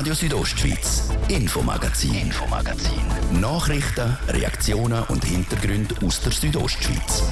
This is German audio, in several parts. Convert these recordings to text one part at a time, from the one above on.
Radio Südostschweiz, Infomagazin. Nachrichten, Reaktionen und Hintergründe aus der Südostschweiz.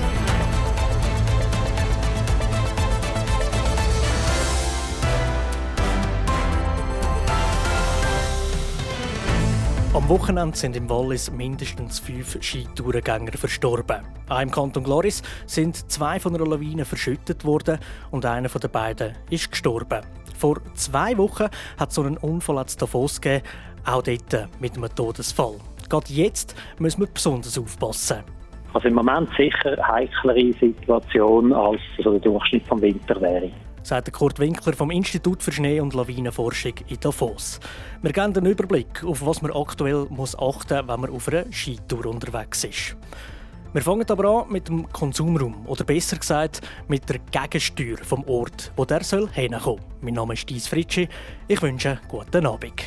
Am Wochenende sind im Wallis mindestens 5 Skitourengänger verstorben. Auch im Kanton Glaris sind 2 von einer Lawine verschüttet worden und einer von den beiden ist gestorben. Vor 2 Wochen hat es so einen Unfall in Davos gegeben, auch dort mit einem Todesfall. Gerade jetzt müssen wir besonders aufpassen. Also im Moment sicher eine heiklere Situation, als so der Durchschnitt vom Winter wäre. Sagt Kurt Winkler vom Institut für Schnee- und Lawinenforschung in Davos. Wir geben einen Überblick, auf was man aktuell achten muss, wenn man auf einer Skitour unterwegs ist. Wir fangen aber an mit dem Konsumraum, oder besser gesagt mit der Gegensteuer vom Ort, wo der hinkommen soll. Mein Name ist Dies Fritschi. Ich wünsche einen guten Abend.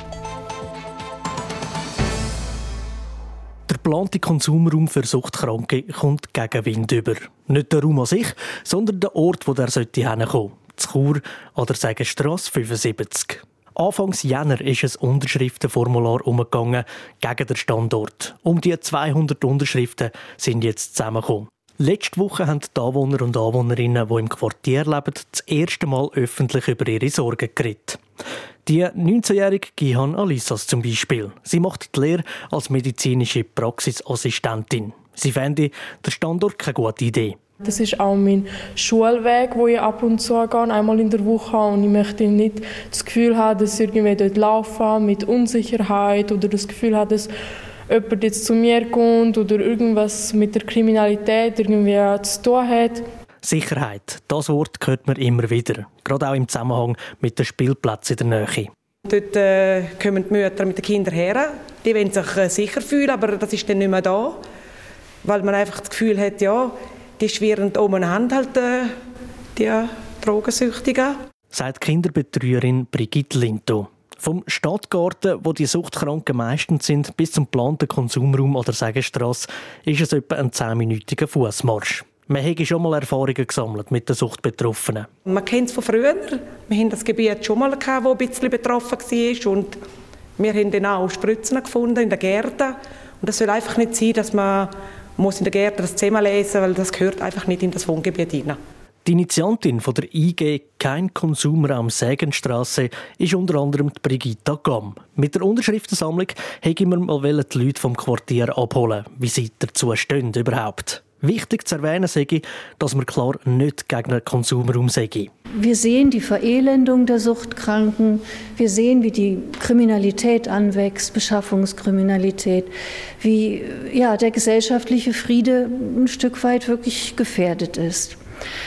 Der geplante Konsumraum für Suchtkranke kommt Gegenwind über. Nicht der Raum an sich, sondern der Ort, wo der hinkommen sollte. Das Chur an der Segenstrasse 75. Anfangs Jänner ist ein Unterschriftenformular umgegangen gegen den Standort. Um die 200 Unterschriften sind jetzt zusammengekommen. Letzte Woche haben die Anwohner und Anwohnerinnen, die im Quartier leben, das erste Mal öffentlich über ihre Sorgen geredet. Die 19-jährige Gihan Alissas zum Beispiel. Sie macht die Lehre als medizinische Praxisassistentin. Sie fände den Standort keine gute Idee. Das ist auch mein Schulweg, wo ich ab und zu gehe, einmal in der Woche. Und ich möchte nicht das Gefühl haben, dass ich irgendwie dort laufe mit Unsicherheit oder das Gefühl habe, dass jemand jetzt zu mir kommt oder irgendwas mit der Kriminalität irgendwie zu tun hat. Sicherheit, das Wort hört man immer wieder, gerade auch im Zusammenhang mit den Spielplätzen in der Nähe. Dort kommen die Mütter mit den Kindern her, die wollen sich sicher fühlen, aber das ist dann nicht mehr da, weil man einfach das Gefühl hat, ja, die schwirren umeinander halt die Drogensüchtigen. Sagt Kinderbetreuerin Brigitte Linto. Vom Stadtgarten, wo die Suchtkranken meistens sind, bis zum geplanten Konsumraum an der Segenstrasse ist es etwa ein 10-minütiger Fussmarsch. Man hat schon mal Erfahrungen gesammelt mit den Suchtbetroffenen. Man kennt es von früher. Wir haben das Gebiet schon mal gehabt, das ein bisschen betroffen war. Und wir haben dann auch Spritzen gefunden in den Gärten. Und es soll einfach nicht sein, dass man in den Gärten das zusammenlesen muss, weil das gehört einfach nicht in das Wohngebiet hinein. Die Initiantin von der IG «Kein Konsumraum Segenstrasse» ist unter anderem die Brigitta Gamm. Mit der Unterschriftensammlung wollten wir mal die Leute vom Quartier abholen, wie sie dazu stehen überhaupt. Wichtig zu erwähnen sei, dass wir klar nicht gegen den Konsumraum sei. Wir sehen die Verelendung der Suchtkranken, wir sehen, wie die Kriminalität anwächst, Beschaffungskriminalität, wie der gesellschaftliche Friede ein Stück weit wirklich gefährdet ist.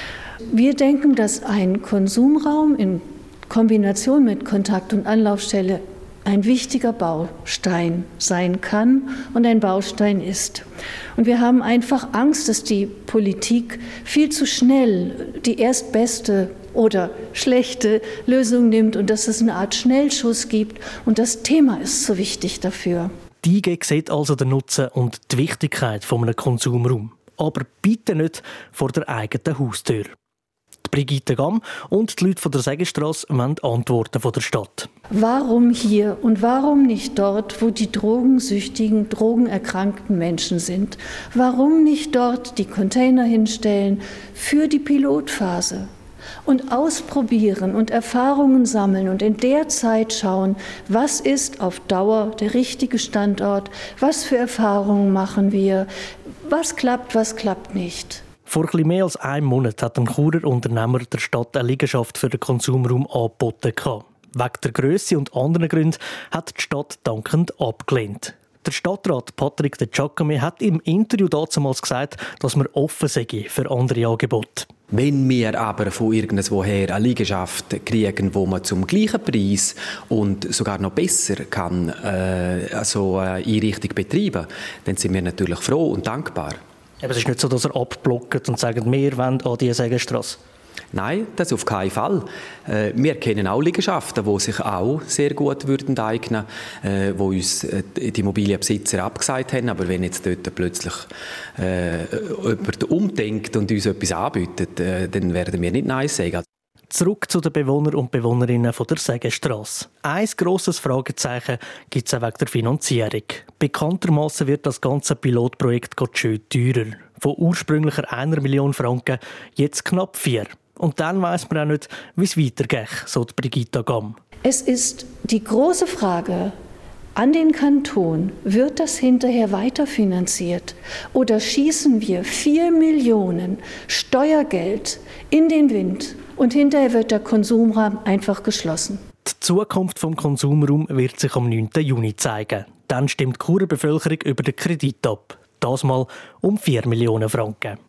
Wir denken, dass ein Konsumraum in Kombination mit Kontakt- und Anlaufstelle ein wichtiger Baustein sein kann und ein Baustein ist. Und wir haben einfach Angst, dass die Politik viel zu schnell die erstbeste oder schlechte Lösung nimmt und dass es eine Art Schnellschuss gibt. Und das Thema ist so wichtig dafür. Die IG sieht also den Nutzen und die Wichtigkeit von einem Konsumraum. Aber bitte nicht vor der eigenen Haustür. Die Brigitte Gamm und die Leute von der Segenstrasse wollen Antworten von der Stadt. Warum hier und warum nicht dort, wo die drogensüchtigen, drogenerkrankten Menschen sind? Warum nicht dort die Container hinstellen für die Pilotphase? Und ausprobieren und Erfahrungen sammeln und in der Zeit schauen, was ist auf Dauer der richtige Standort, was für Erfahrungen machen wir, was klappt nicht. Vor etwas mehr als einem Monat hat ein Churer Unternehmer der Stadt eine Liegenschaft für den Konsumraum angeboten. Wegen der Grösse und anderen Gründen hat die Stadt dankend abgelehnt. Der Stadtrat Patrick De Giacomi hat im Interview damals gesagt, dass man offen sei für andere Angebote. Wenn wir aber von irgendwoher eine Liegenschaft kriegen, wo man zum gleichen Preis und sogar noch besser kann so eine Einrichtung betreiben, dann sind wir natürlich froh und dankbar. Aber es ist nicht so, dass er abblockt und sagt, wir wollen an die Segenstrasse. Nein, das auf keinen Fall. Wir kennen auch Liegenschaften, die sich auch sehr gut würden eignen, wo uns die Immobilienbesitzer abgesagt haben. Aber wenn jetzt dort plötzlich jemand umdenkt und uns etwas anbietet, dann werden wir nicht Nein sagen. Zurück zu den Bewohnern und Bewohnerinnen der Segenstrasse. Ein grosses Fragezeichen gibt es auch wegen der Finanzierung. Bekanntermassen wird das ganze Pilotprojekt schön teurer. Von ursprünglicher 1 Million Franken jetzt knapp 4. Und dann weiss man auch nicht, wie es weitergeht, so Brigitta Gamm. Es ist die große Frage an den Kanton, wird das hinterher weiterfinanziert? Oder schießen wir 4 Millionen Steuergeld in den Wind und hinterher wird der Konsumraum einfach geschlossen? Die Zukunft vom Konsumraum wird sich am 9. Juni zeigen. Dann stimmt die Churer Bevölkerung über den Kredit ab. Das mal um 4 Millionen Franken.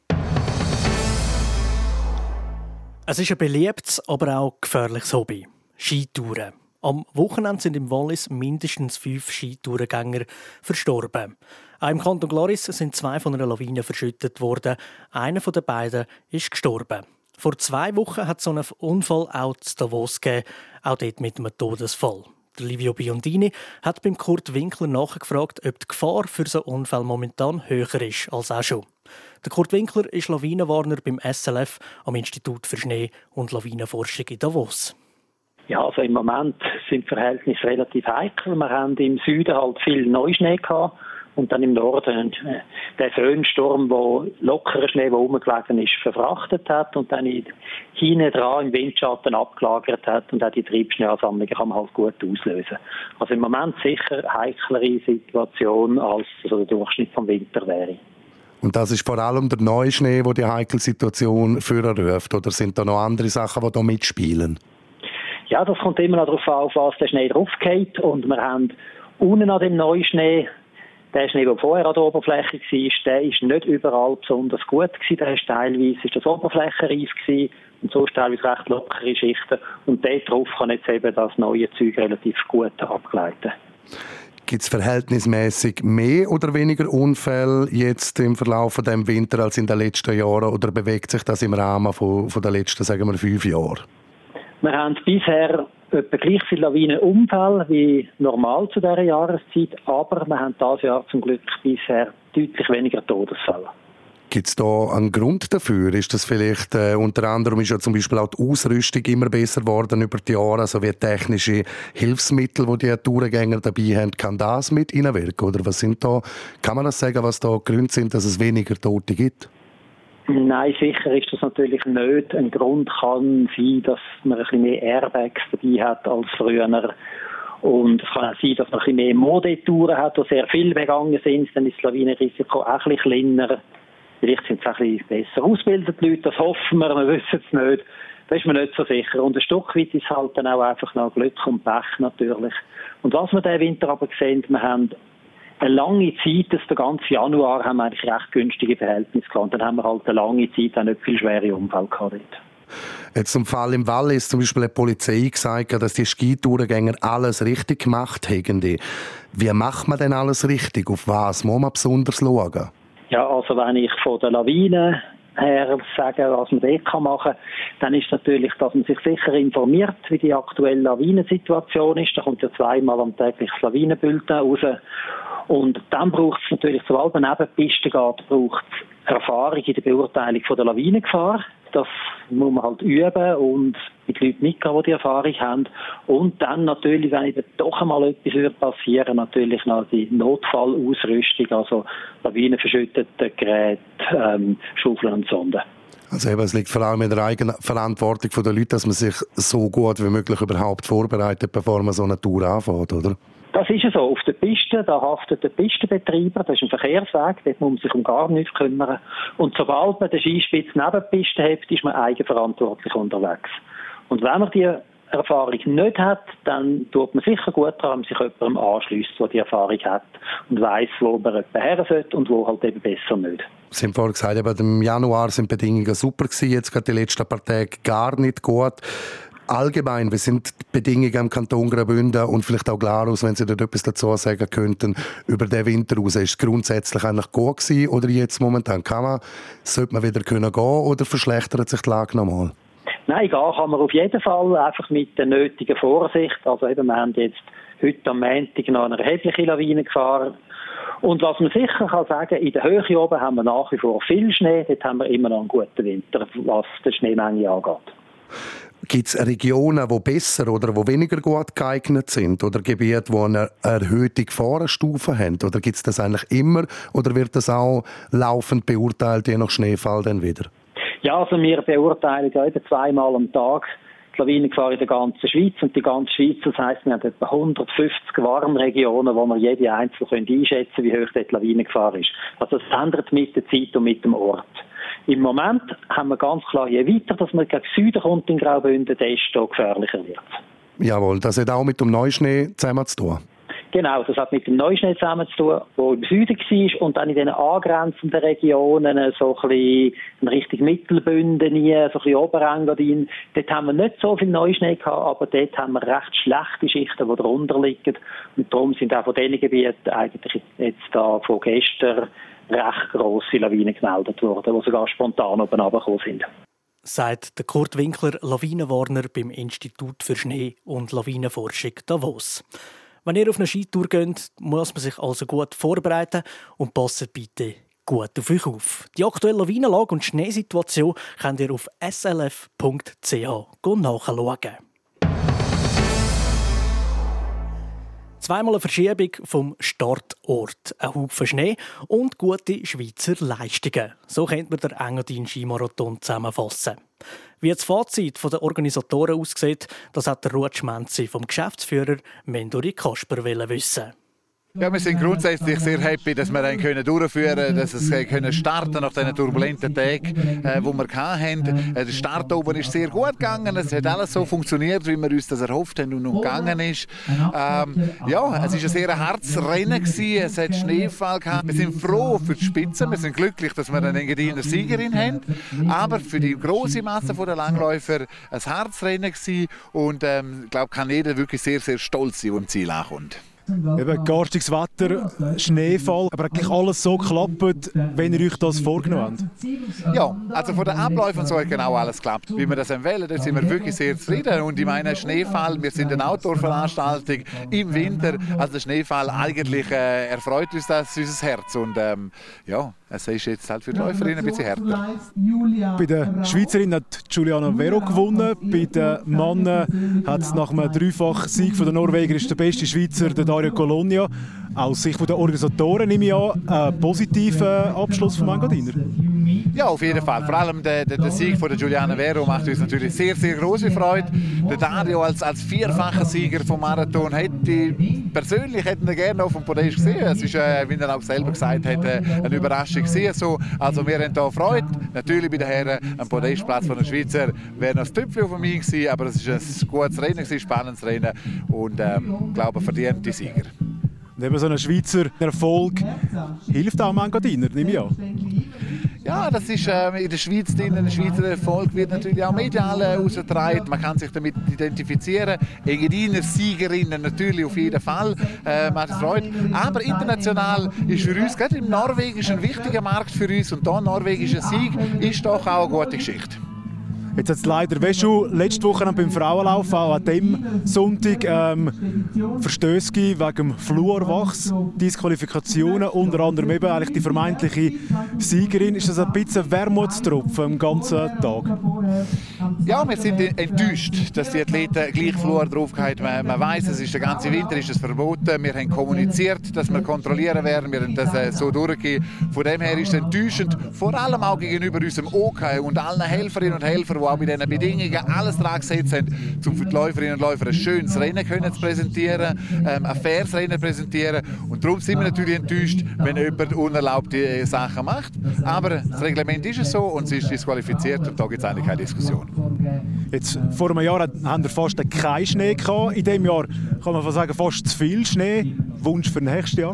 Es ist ein beliebtes, aber auch gefährliches Hobby. Skitouren. Am Wochenende sind im Wallis mindestens 5 Skitourengänger verstorben. Auch im Kanton Glaris sind 2 von einer Lawine verschüttet worden. Einer von den beiden ist gestorben. Vor 2 Wochen hat es so einen Unfall auch in Davos gegeben, auch dort mit einem Todesfall. Der Livio Biondini hat beim Kurt Winkler nachgefragt, ob die Gefahr für so einen Unfall momentan höher ist als auch schon. Der Kurt Winkler ist Lawinenwarner beim SLF am Institut für Schnee- und Lawinenforschung in Davos. Ja, also im Moment sind die Verhältnisse relativ heikel. Wir haben im Süden halt viel Neuschnee gehabt und dann im Norden den Föhnsturm, der lockeren Schnee, der rumgelegen ist, verfrachtet hat und dann hinten dran im Windschatten abgelagert hat und auch die Triebschneeansammlungen kann man halt gut auslösen. Also im Moment sicher eine heiklere Situation, als so der Durchschnitt vom Winter wäre. Und das ist vor allem der Neuschnee, der die heikle Situation vorruft, oder sind da noch andere Sachen, die da mitspielen? Ja, das kommt immer noch darauf an, auf was der Schnee draufgeht. Und wir haben unten an dem Neuschnee, der Schnee, der vorher an der Oberfläche war, der ist nicht überall besonders gut gewesen. Der ist teilweise das oberflächenreif gewesen und sonst teilweise recht lockere Schichten. Und dort drauf kann jetzt eben das neue Zeug relativ gut abgleiten. Gibt es verhältnismäßig mehr oder weniger Unfälle jetzt im Verlauf von dem Winter als in den letzten Jahren? Oder bewegt sich das im Rahmen von den letzten, sagen wir, 5 Jahren? Wir haben bisher etwa gleich viele Lawinenunfälle wie normal zu dieser Jahreszeit, aber wir haben dieses Jahr zum Glück bisher deutlich weniger Todesfälle. Gibt es da einen Grund dafür? Ist das vielleicht, unter anderem ist ja zum Beispiel auch die Ausrüstung immer besser geworden über die Jahre, also wie technische Hilfsmittel, die Tourengänger dabei haben, kann das mit hineinwirken? Oder was sind da, kann man das sagen, was da Gründe sind, dass es weniger Tote gibt? Nein, sicher ist das natürlich nicht. Ein Grund kann sein, dass man ein bisschen mehr Airbags dabei hat als früher. Und es kann auch sein, dass man ein bisschen mehr Modetouren hat, die sehr viel begangen sind. Dann ist das Lawinenrisiko auch ein bisschen kleiner. Vielleicht sind es auch ein bisschen besser ausgebildete Leute, das hoffen wir wissen es nicht. Da ist man nicht so sicher. Und ein Stück weit ist halt dann auch einfach noch Glück und Pech natürlich. Und was wir diesen Winter aber sehen, wir haben eine lange Zeit, den ganzen Januar haben wir eigentlich recht günstige Verhältnisse gehabt. Und dann haben wir halt eine lange Zeit auch nicht viel schwere Unfälle gehabt. Jetzt zum Fall im Wallis zum Beispiel hat die Polizei gesagt, dass die Skitourengänger alles richtig gemacht haben. Wie macht man denn alles richtig? Auf was muss man besonders schauen? Ja, also wenn ich von der Lawine her sage, was man dort machen kann, dann ist natürlich, dass man sich sicher informiert, wie die aktuelle Lawinensituation ist. Da kommt ja 2-mal am täglich das Lawinenbulletin raus. Und dann braucht es natürlich, sobald man neben die Piste geht, braucht es Erfahrung in der Beurteilung von der Lawinengefahr. Das muss man halt üben und mit Leuten mitgehen, die die Erfahrung haben. Und dann natürlich, wenn doch einmal etwas passieren würde, natürlich noch die Notfallausrüstung, also lawinenverschüttete Geräte, Schaufeln und Sonden. Also eben, es liegt vor allem in der eigenen Verantwortung der Leute, dass man sich so gut wie möglich überhaupt vorbereitet, bevor man so eine Tour anfängt, oder? Das ist ja so. Auf der Piste, da haftet der Pistenbetreiber, das ist ein Verkehrsweg, dort muss man sich um gar nichts kümmern. Und sobald man den Skispitz neben der Piste hat, ist man eigenverantwortlich unterwegs. Und wenn man die Erfahrung nicht hat, dann tut man sicher gut daran, sich jemandem anschliesst, der die Erfahrung hat und weiss, wo man jemanden her sollte und wo halt eben besser nicht. Sie haben vorhin gesagt, aber im Januar sind die Bedingungen super gewesen, jetzt gerade die letzten paar Tage gar nicht gut. Allgemein, wie sind die Bedingungen im Kanton Graubünden und vielleicht auch Glarus, wenn Sie dort etwas dazu sagen könnten, über den Winter raus? Ist es grundsätzlich eigentlich gut gewesen oder jetzt momentan? Sollte man wieder gehen oder verschlechtert sich die Lage nochmal? Nein, gehen kann man auf jeden Fall, einfach mit der nötigen Vorsicht. Also eben, wir haben jetzt heute am Montag noch eine erhebliche Lawinengefahr. Und was man sicher kann sagen, in der Höhe oben haben wir nach wie vor viel Schnee, dort haben wir immer noch einen guten Winter, was die Schneemenge angeht. Gibt es Regionen, die besser oder die weniger gut geeignet sind? Oder Gebiete, die eine erhöhte Gefahrenstufe haben? Oder gibt es das eigentlich immer? Oder wird das auch laufend beurteilt, je nach Schneefall dann wieder? Ja, also wir beurteilen ja etwa 2-mal am Tag die Lawinengefahr in der ganzen Schweiz. Und die ganze Schweiz, das heisst, wir haben etwa 150 Warnregionen, wo wir jede einzelne einschätzen können, wie hoch die Lawinengefahr ist. Also das ändert mit der Zeit und mit dem Ort. Im Moment haben wir ganz klar, je weiter dass man gegen Süden kommt in Graubünden, desto gefährlicher wird es. Jawohl, das hat auch mit dem Neuschnee zusammen zu tun. Genau, das hat mit dem Neuschnee zusammen zu tun, der im Süden war und dann in den angrenzenden Regionen, so ein bisschen in Richtung Mittelbünden, so ein bisschen Oberengadin. Dort haben wir nicht so viel Neuschnee gehabt, aber dort haben wir recht schlechte Schichten, die darunter liegen. Und darum sind auch von diesen Gebieten eigentlich jetzt da von gestern recht grosse Lawinen gemeldet worden, die sogar spontan oben runtergekommen sind. Sagt der Kurt Winkler, Lawinenwarner beim Institut für Schnee- und Lawinenforschung Davos. Wenn ihr auf eine Skitour geht, muss man sich also gut vorbereiten und passt bitte gut auf euch auf. Die aktuelle Lawinenlage und Schneesituation könnt ihr auf slf.ch nachschauen. Zweimal eine Verschiebung vom Startort, ein Haufen Schnee und gute Schweizer Leistungen. So könnte man den Engadin-Skimarathon zusammenfassen. Wie das Fazit der Organisatoren aussieht, das hat der Ruud Schmenzi vom Geschäftsführer Mendori Kasper wissen. Ja, wir sind grundsätzlich sehr happy, dass wir ihn durchführen können, dass es starten nach diesen turbulenten Tagen, die wir hatten. Der Start oben ist sehr gut gegangen. Es hat alles so funktioniert, wie wir uns das erhofft haben und gegangen ist. Ja, es war ein sehr hartes Rennen. Es hat Schneefall gehabt. Wir sind froh für die Spitze. Wir sind glücklich, dass wir eine Engadiner Siegerin haben. Aber für die grosse Masse der Langläufer ein hartes Rennen gewesen. Und ich glaube, kann jeder wirklich sehr, sehr stolz sein, der im Ziel ankommt. Eben garstiges Wetter, Schneefall, aber eigentlich alles so geklappt, wenn ihr euch das vorgenommen habt? Ja, also von den Abläufen so hat genau alles geklappt. Wie wir das wählen, da sind wir wirklich sehr zufrieden. Und ich meine, Schneefall, wir sind eine Outdoor-Veranstaltung im Winter, also der Schneefall eigentlich erfreut uns das unser Herz. Und ja, es ist jetzt halt für die Läuferinnen ein bisschen härter. Bei den Schweizerinnen hat Giuliana Vero gewonnen, bei den Männern hat es nach einem Dreifach-Sieg von der Norweger ist der beste Schweizer, der Dario Colonia. Aus Sicht der Organisatoren nehme ich an, einen positiven Abschluss vom Engadiner. Ja, auf jeden Fall. Vor allem der Sieg von der Giuliana Vero macht uns natürlich sehr, sehr große Freude. Der Dario als vierfacher Sieger vom Marathon persönlich hätten wir gerne auf dem Podest gesehen. Es ist, wie er auch selber gesagt hat, eine Überraschung gewesen. Also wir haben hier Freude. Natürlich bei den Herren ein Podestplatz von den Schweizer wäre noch ein Tüpfchen auf mich gewesen, aber es war ein gutes Rennen, ein spannendes Rennen und ich glaube, verdient die Sieger. Und eben so ein Schweizer Erfolg hilft auch dem Engadiner, nehme ich an. Ja, das ist in der Schweiz drin. Ein Schweizer Erfolg wird natürlich auch medial ausgetragen. Man kann sich damit identifizieren. Engadiner Siegerinnen natürlich auf jeden Fall. Macht Freude. Aber international ist für uns, gerade im Norwegischen, ein wichtiger Markt für uns. Und da norwegischer Sieg ist doch auch eine gute Geschichte. Jetzt hat es leider schon letzte Woche beim Frauenlauf, auch an diesem Sonntag, Verstöße wegen dem Fluorwachs, Disqualifikationen, unter anderem eben eigentlich die vermeintliche Siegerin. Ist das ein bisschen Wermutstropfen am ganzen Tag? Ja, wir sind enttäuscht, dass die Athleten gleich Fluor drauf haben. Man weiss, es ist der ganze Winter ist es verboten. Wir haben kommuniziert, dass wir kontrollieren werden. Wir haben das so durchgegeben. Von dem her ist es enttäuschend, vor allem auch gegenüber unserem OK und allen Helferinnen und Helfern, die auch bei diesen Bedingungen alles daran gesetzt haben, um für die Läuferinnen und Läufer ein schönes Rennen zu präsentieren, ein faires Rennen zu präsentieren. Und darum sind wir natürlich enttäuscht, wenn jemand unerlaubte Sachen macht. Aber das Reglement ist es so und sie ist disqualifiziert und da gibt es eigentlich keine Diskussion. Jetzt, vor einem Jahr haben wir fast keinen Schnee gehabt. In diesem Jahr kann man sagen, fast zu viel Schnee. Wunsch für nächstes Jahr?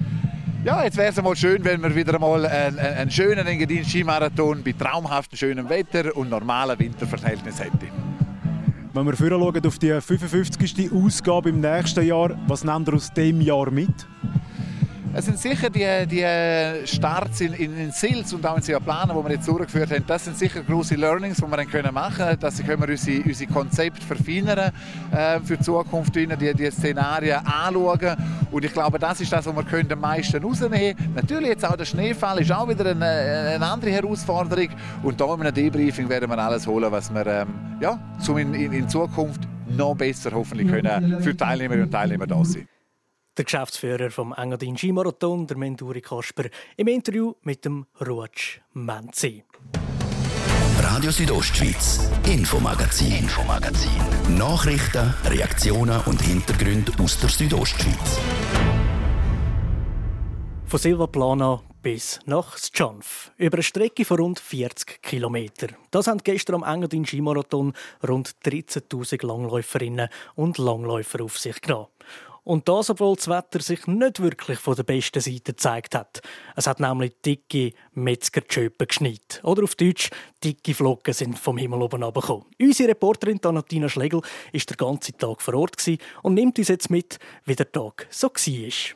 Ja, jetzt wäre es mal schön, wenn wir wieder einmal einen schönen Engadin-Skimarathon bei traumhaftem schönem Wetter und normalen Winterverhältnissen hätten. Wenn wir vorher auf die 55. Ausgabe im nächsten Jahr, was nehmt ihr aus diesem Jahr mit? Es sind sicher die Starts in Sils und auch in Seaplanen, die wir jetzt durchgeführt haben, das sind sicher grosse Learnings, die wir dann machen können. Dass können wir unsere Konzepte verfeinern für die Zukunft, die Szenarien anschauen. Und ich glaube, das ist das, was wir am meisten rausnehmen können. Natürlich jetzt auch der Schneefall ist auch wieder eine andere Herausforderung. Und da in einem Debriefing werden wir alles holen, was wir in Zukunft noch besser hoffentlich können für Teilnehmerinnen und Teilnehmer da sein. Der Geschäftsführer vom Engadin Skimarathon, der Menturi Kasper, im Interview mit dem Ruatsch Menzi. Radio Südostschweiz, Infomagazin. Nachrichten, Reaktionen und Hintergründe aus der Südostschweiz. Von Silvaplana bis nach Scanf. Über eine Strecke von rund 40 Kilometern. Das haben gestern am Engadin Skimarathon rund 13'000 Langläuferinnen und Langläufer auf sich genommen. Und das, obwohl das Wetter sich nicht wirklich von der besten Seite gezeigt hat. Es hat nämlich dicke Metzgertschöpen geschneit. Oder auf Deutsch, dicke Flocken sind vom Himmel oben runtergekommen. Unsere Reporterin Tanatina Schlegel war den ganzen Tag vor Ort und nimmt uns jetzt mit, wie der Tag so war.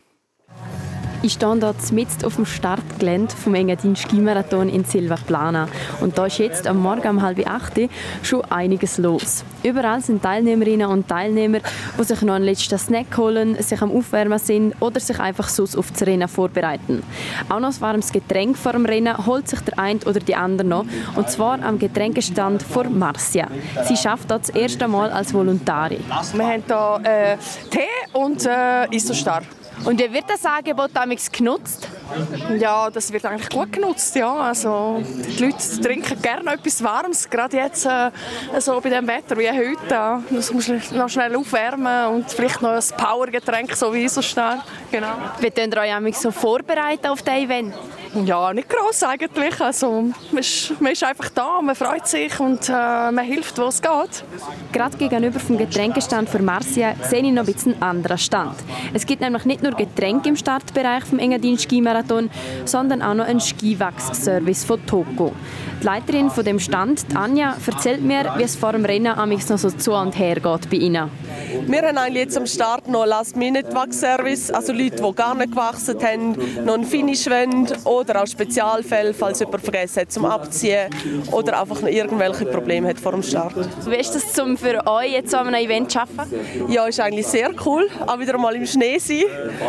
Ich stehe hier mitten auf dem Startgelände vom Engadin Skimarathon in Silvaplana. Und da ist jetzt am Morgen um 7:30 schon einiges los. Überall sind Teilnehmerinnen und Teilnehmer, die sich noch einen letzten Snack holen, sich am Aufwärmen sind oder sich einfach so auf das Rennen vorbereiten. Auch noch ein warmes Getränk vor dem Rennen holt sich der eine oder die andere noch. Und zwar am Getränkestand von Marcia. Sie schafft dort das erste Mal als Volontarin. Wir haben hier Tee und Isostar. Und wie wird das Angebot damals genutzt? Ja, das wird eigentlich gut genutzt. Ja. Also, die Leute trinken gerne etwas Warmes, gerade jetzt so bei dem Wetter wie heute. Das muss noch schnell aufwärmen und vielleicht noch ein Powergetränk, so wie Isostar. Genau. Wie könnt ihr euch so vorbereiten auf das Event? Ja, nicht gross eigentlich. Also, man ist einfach da, man freut sich und man hilft, wo es geht. Gerade gegenüber vom Getränkestand für Marcia sehe ich noch ein bisschen einen anderen Stand. Es gibt nämlich nicht nur Getränke im Startbereich vom Engadin Skimarathon, sondern auch noch einen Skiwachs-Service von Toko. Die Leiterin von dem Stand, Anja, erzählt mir, wie es vor dem Rennen amigs noch so zu und her geht bei ihnen. Wir haben eigentlich jetzt am Start noch Last-Minute-Wachs-Service, also Leute, die gar nicht gewachsen haben, noch einen Finish wollen oder auch Spezialfälle, falls jemand vergessen hat zum Abziehen oder einfach noch irgendwelche Probleme hat vor dem Start. Wie ist das für euch jetzt an einem Event zu arbeiten? Ja, ist eigentlich sehr cool, auch wieder mal im Schnee sein.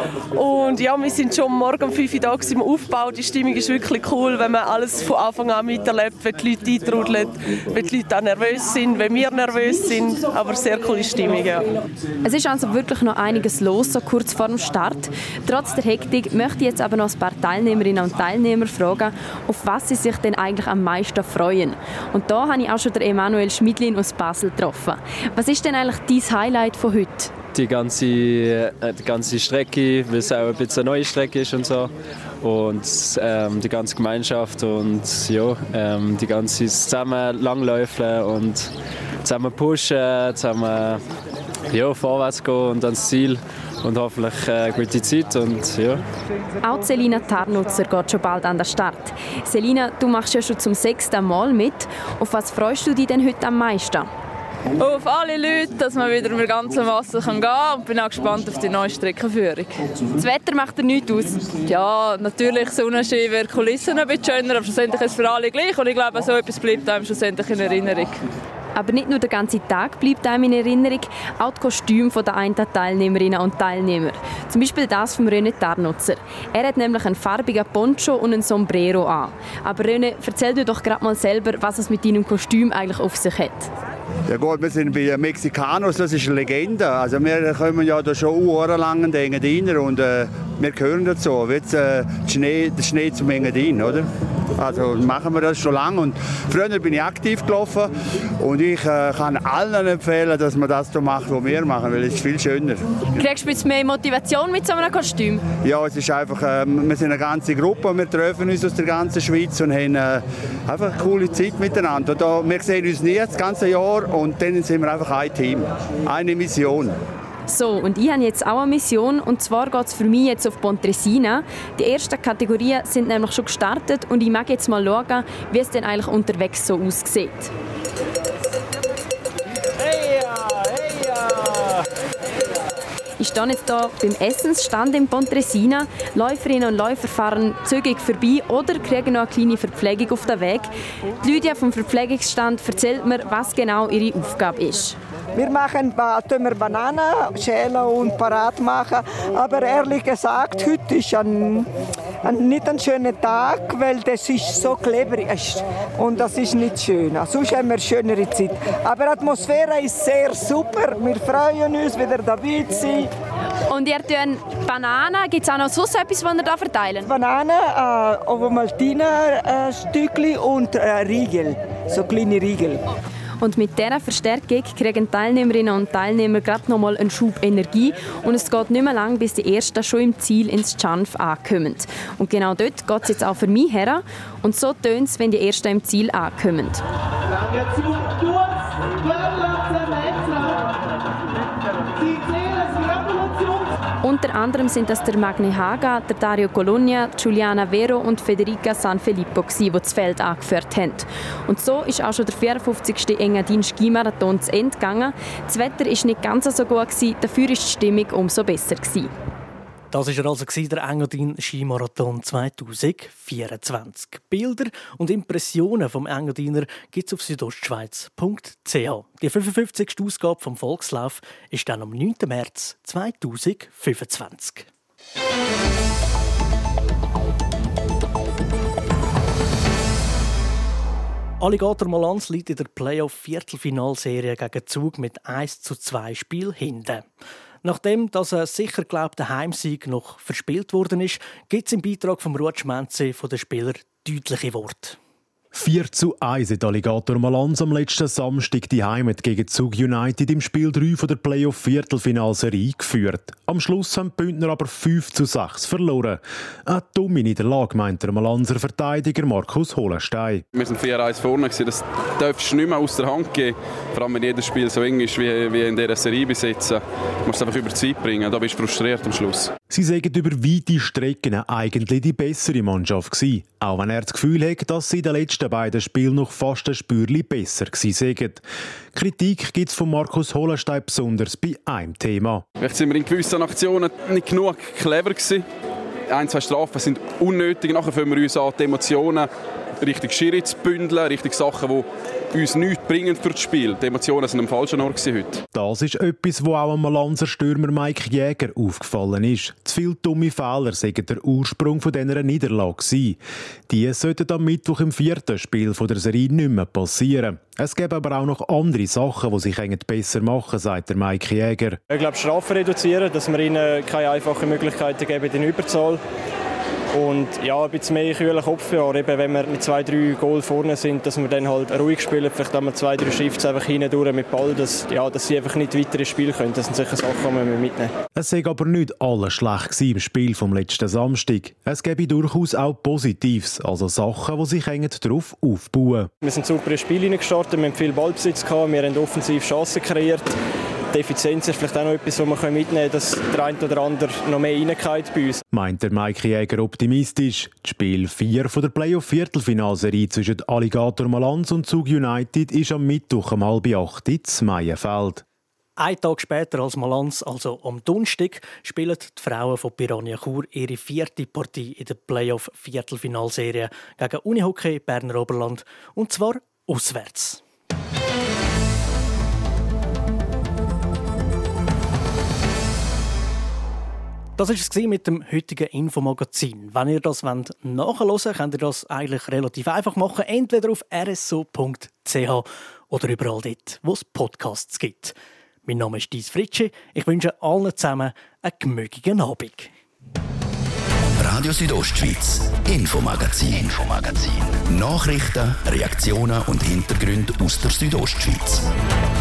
Und ja, wir sind schon morgen um 5 Uhr da im Aufbau. Die Stimmung ist wirklich cool, wenn man alles von Anfang an miterlebt, wenn die Leute eintrudeln, wenn die Leute auch nervös sind, wenn wir nervös sind. Aber sehr coole Stimmung, ja. Es ist also wirklich noch einiges los, so kurz vor dem Start. Trotz der Hektik möchte ich jetzt aber noch ein paar Teilnehmerinnen und Teilnehmer fragen, auf was sie sich denn eigentlich am meisten freuen. Und da habe ich auch schon den Emanuel Schmidlin aus Basel getroffen. Was ist denn eigentlich dein Highlight von heute? Die ganze Strecke, weil es auch ein bisschen eine neue Strecke ist und so. Und die ganze Gemeinschaft und ja, die ganze zusammen Langläufeln und zusammen pushen, zusammen vorwärts gehen und ans Ziel. Und hoffentlich gute Zeit. Und, ja. Auch Selina Tarnutzer geht schon bald an den Start. Selina, du machst ja schon zum 6. Mal mit. Auf was freust du dich denn heute am meisten? Auf alle Leute, dass man wieder mit ganzem Wasser gehen kann und bin auch gespannt auf die neue Streckenführung. Das Wetter macht dir nichts aus? Ja, natürlich, Sonnenschein wäre Kulissen ein bisschen schöner, aber schlussendlich ist es für alle gleich und ich glaube, so etwas bleibt einem schlussendlich in Erinnerung. Aber nicht nur der ganze Tag bleibt einem in Erinnerung, auch die Kostüme der einen Teilnehmerinnen und Teilnehmer. Zum Beispiel das von René Tarnutzer. Er hat nämlich einen farbigen Poncho und ein Sombrero an. Aber René, erzähl dir doch gerade mal selber, was es mit deinem Kostüm eigentlich auf sich hat. Ja gut, wir sind bei den Mexicanos, das ist eine Legende. Also wir kommen ja da schon jahrelang in den Engadin und wir gehören dazu. Jetzt der Schnee zum Engadin, oder? Also machen wir das schon lange. Und früher bin ich aktiv gelaufen und ich kann allen empfehlen, dass man das so macht, was wir machen, weil es ist viel schöner. Kriegst du jetzt mehr Motivation mit so einem Kostüm? Ja, es ist einfach, wir sind eine ganze Gruppe, wir treffen uns aus der ganzen Schweiz und haben einfach eine coole Zeit miteinander. Und wir sehen uns nie das ganze Jahr und dann sind wir einfach ein Team, eine Mission. So, und ich habe jetzt auch eine Mission, und zwar geht es für mich jetzt auf Pontresina. Die ersten Kategorien sind nämlich schon gestartet und ich mag jetzt mal schauen, wie es denn eigentlich unterwegs so aussieht. Ich stehe jetzt hier beim Essensstand in Pontresina. Läuferinnen und Läufer fahren zügig vorbei oder kriegen noch eine kleine Verpflegung auf den Weg. Die Lydia vom Verpflegungsstand erzählt mir, was genau ihre Aufgabe ist. Wir machen Bananen schälen und parat machen. Aber ehrlich gesagt, heute ist nicht ein schöner Tag, weil das ist so klebrig und das ist nicht schön. Sonst haben wir eine schönere Zeit. Aber die Atmosphäre ist sehr super. Wir freuen uns, wieder dabei zu sein. Und ihr tun Bananen, gibt es auch noch sonst etwas, was ihr da verteilen? Bananen, Ovomaltine-Stückchen und Riegel, so kleine Riegel. Und mit dieser Verstärkung kriegen Teilnehmerinnen und Teilnehmer gerade noch mal einen Schub Energie und es geht nicht mehr lang, bis die Ersten schon im Ziel ins Schanf ankommen. Und genau dort geht es jetzt auch für mich her und so tönt es, wenn die Ersten im Ziel ankommen. Unter anderem sind das der Magni Haga, der Dario Colonia, Giuliana Vero und Federica Sanfilippo, die das Feld angeführt haben. Und so ist auch schon der 54. Engadin-Skimarathon zu Ende gegangen. Das Wetter war nicht ganz so gut, dafür war die Stimmung umso besser. Das war also der Engadin-Skimarathon 2024. Bilder und Impressionen vom Engadiner gibt es auf südostschweiz.ch. Die 55. Ausgabe vom Volkslauf ist dann am 9. März 2025. Alligator Malanz liegt in der Playoff-Viertelfinalserie gegen Zug mit 1:2 Spiel hinten. Nachdem ein sicher geglaubter Heimsieg noch verspielt worden ist, gibt es im Beitrag von Ruud Schmenzi von den Spielern deutliche Worte. 4:1 hat Alligator Malanz am letzten Samstag die Heimat gegen Zug United im Spiel 3 von der Playoff-Viertelfinalserie geführt. Am Schluss haben die Bündner aber 5:6 verloren. Eine dumme Niederlage, meint der Malanzer Verteidiger Markus Holenstein. Wir waren 4:1 vorne, das darfst du nicht mehr aus der Hand geben. Vor allem, wenn jedes Spiel so eng ist wie in dieser Serie besetzen. Du musst es einfach über die Zeit bringen, da bist du frustriert am Schluss. Sie sagen über weite Strecken eigentlich die bessere Mannschaft gewesen. Auch wenn er das Gefühl hat, dass sie in den letzten beiden Spielen noch fast ein Spürchen besser gewesen sind. Kritik gibt es von Markus Holenstein besonders bei einem Thema. Vielleicht sind wir in gewissen Aktionen nicht genug clever gewesen. 1-2 Strafen sind unnötig. Nachher fangen wir uns an, die Emotionen richtig Schiri zu bündeln, richtig Sachen, die uns nichts bringen für das Spiel. Die Emotionen waren am falschen Ort heute. Das ist etwas, was auch am Malanzer Stürmer Mike Jäger aufgefallen ist. Zu viele dumme Fehler sagen der Ursprung dieser Niederlage sein. Die sollten am Mittwoch im 4. Spiel der Serie nicht mehr passieren. Es gibt aber auch noch andere Sachen, die sich besser machen, sagt der Mike Jäger. Ich glaube, Strafen reduzieren, dass wir ihnen keine einfachen Möglichkeiten geben in Überzahl. Und ja, ein bisschen mehr kühlen Kopf bewahren, eben wenn wir mit 2-3 Goal vorne sind, dass wir dann halt ruhig spielen, vielleicht haben wir 2-3 Shifts einfach hindurch mit Ball, dass sie einfach nicht weiter ins Spiel können. Das sind sicher Sachen, die wir mitnehmen. Es sei aber nicht alles schlecht im Spiel vom letzten Samstag. Es gäbe durchaus auch Positives, also Sachen, die sich darauf aufbauen. Wir sind super ins Spiel hineingestartet, wir haben viel Ballbesitz gehabt, wir haben offensiv Chancen kreiert. Die Effizienz ist vielleicht auch noch etwas, was wir mitnehmen können, dass der eine oder andere noch mehr reingeht bei uns. Meint der Mike Jäger optimistisch. Das Spiel 4 von der Playoff-Viertelfinalserie zwischen Alligator Malanz und Zug United ist am Mittwoch um 7:30 in Meienfeld. Einen Tag später als Malanz, also am Donnerstag, spielen die Frauen von Piranha Chur ihre 4. Partie in der Playoff-Viertelfinalserie gegen Unihockey Berner Oberland, und zwar auswärts. Das war es mit dem heutigen Infomagazin. Wenn ihr das nachhören wollt, könnt ihr das eigentlich relativ einfach machen. Entweder auf rso.ch oder überall dort, wo es Podcasts gibt. Mein Name ist Dies Fritschi. Ich wünsche allen zusammen einen gemütlichen Abend. Radio Südostschweiz, Infomagazin. Nachrichten, Reaktionen und Hintergründe aus der Südostschweiz.